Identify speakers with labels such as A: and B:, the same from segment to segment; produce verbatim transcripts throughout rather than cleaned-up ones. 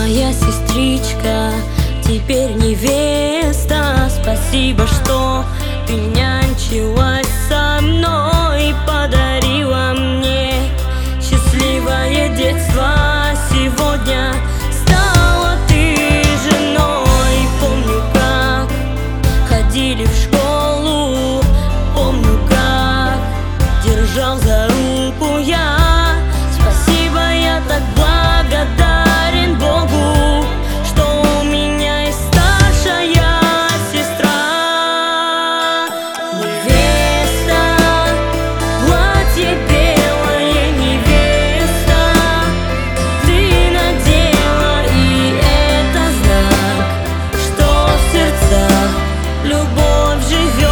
A: моя сестричка, теперь невеста. Спасибо, что ты нянчилась со мной, подарила мне счастливое детство. Сегодня стала ты женой. Помню, как ходили в школу, помню, как держал за руку я. Спасибо, я так благодарен Богу, что у меня есть старшая сестра. Невеста, платье белое, невеста, ты надела, и это знак, что в сердцах любовь живет.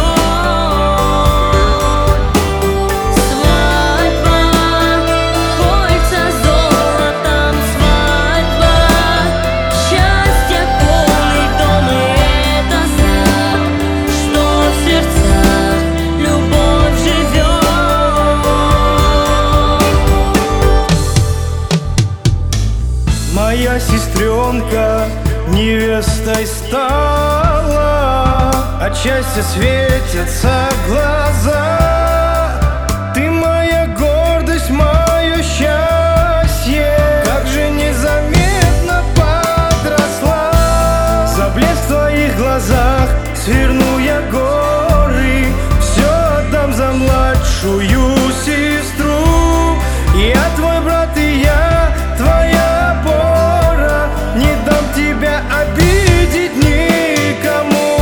B: Моя сестренка невестой стала, от счастья светятся глаза. Ты моя гордость, мое счастье, как же незаметно подросла. За блеск в твоих глазах сверну я горы, все отдам за младшую сестру. Я твой брат, и я твоя опора, не дам тебя обидеть никому.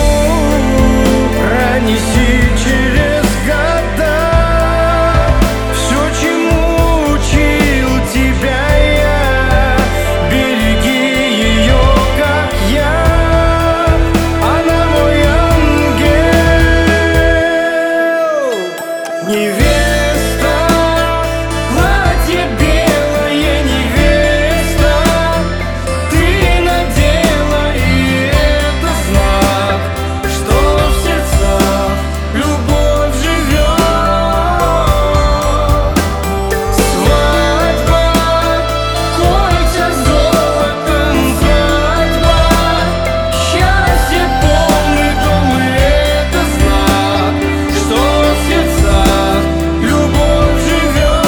B: Пронеси через года все, чему учил тебя я. Береги ее, как я, она мой ангел. Невеста, платье белое, невеста, ты надела, и это знак, что в сердцах любовь живет. Свадьба, кольца золотом, свадьба, счастье, полный дом, и это знак, что в сердцах любовь живет.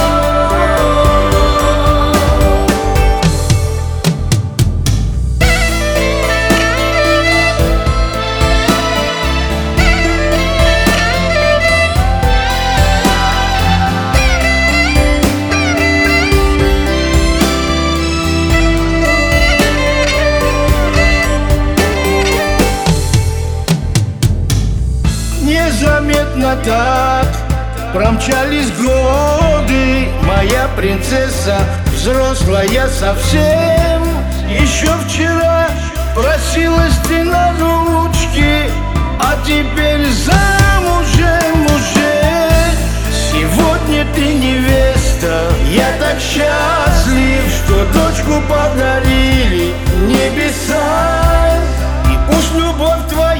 B: Незаметно так промчались годы, моя принцесса, взрослая совсем. Еще вчера просилась ты на ручки, а теперь замужем уже. Сегодня ты невеста, я так счастлив, что дочку подарили небеса. И уж любовь твоя